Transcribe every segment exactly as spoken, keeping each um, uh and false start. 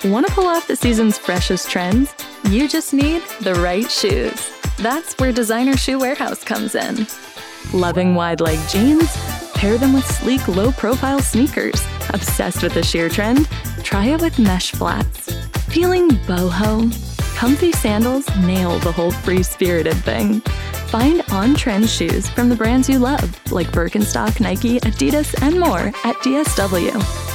Want to pull off the season's freshest trends? You just need the right shoes. That's where Designer Shoe Warehouse comes in. Loving wide-leg jeans? Pair them with sleek, low-profile sneakers. Obsessed with the sheer trend? Try it with mesh flats. Feeling boho? Comfy sandals nail the whole free-spirited thing. Find on-trend shoes from the brands you love, like Birkenstock, Nike, Adidas, and more at D S W.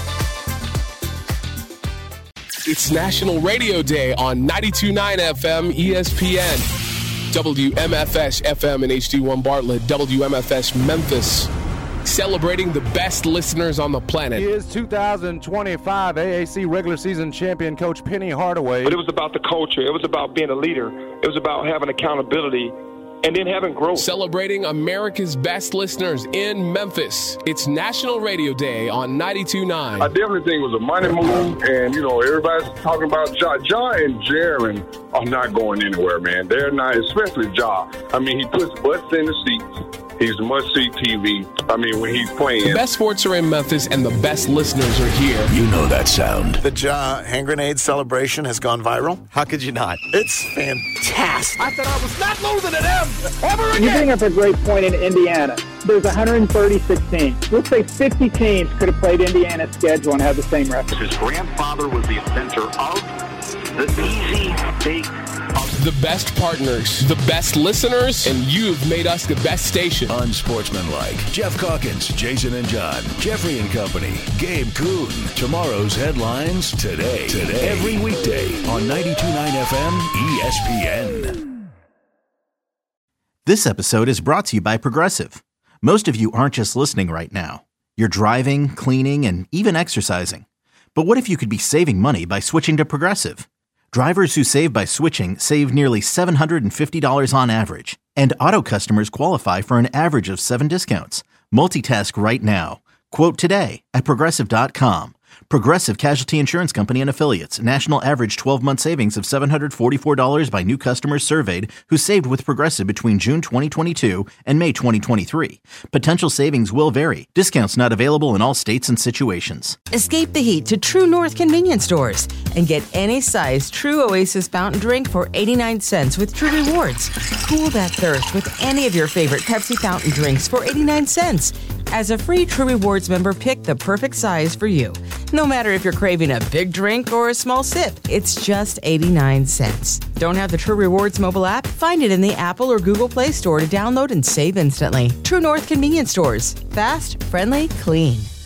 It's National Radio Day on ninety-two point nine F M E S P N. W M F S F M and H D one Bartlett, W M F S Memphis. Celebrating the best listeners on the planet. He is two thousand twenty-five A A C regular season champion coach Penny Hardaway. But it was about the culture. It was about being a leader. It was about having accountability and then having growth. Celebrating America's best listeners in Memphis. It's National Radio Day on ninety-two point nine. I definitely think it was a money move, and, you know, everybody's talking about Ja. Ja and Jaren are not going anywhere, man. They're not, especially Ja. I mean, he puts butts in the seats. He's must-see T V. I mean, when he's playing. The best sports are in Memphis, and the best listeners are here. You know that sound. The Ja hand grenade celebration has gone viral. How could you not? It's fantastic. I said I was not losing to them ever again. You bring up a great point in Indiana. There's one hundred thirty-six teams. Let's say fifty teams could have played Indiana's schedule and had the same record. His grandfather was the inventor of the easy bake. The best partners, the best listeners, and you've made us the best station. Unsportsmanlike. Jeff Calkins, Jason and John, Jeffrey and Company, Gabe Kuhn. Tomorrow's headlines today. Today. Every weekday on ninety-two point nine F M E S P N. This episode is brought to you by Progressive. Most of you aren't just listening right now. You're driving, cleaning, and even exercising. But what if you could be saving money by switching to Progressive? Drivers who save by switching save nearly seven hundred fifty dollars on average, and auto customers qualify for an average of seven discounts. Multitask right now. Quote today at Progressive dot com. Progressive Casualty Insurance Company and Affiliates. National average twelve-month savings of seven hundred forty-four dollars by new customers surveyed who saved with Progressive between June twenty twenty-two and May twenty twenty-three. Potential savings will vary. Discounts not available in all states and situations. Escape the heat to True North convenience stores and get any size True Oasis fountain drink for eighty-nine cents with True Rewards. Cool that thirst with any of your favorite Pepsi fountain drinks for eighty-nine cents. As a free True Rewards member, pick the perfect size for you. No matter if you're craving a big drink or a small sip, it's just eighty-nine cents. Don't have the True Rewards mobile app? Find it in the Apple or Google Play Store to download and save instantly. True North convenience stores. Fast, friendly, clean.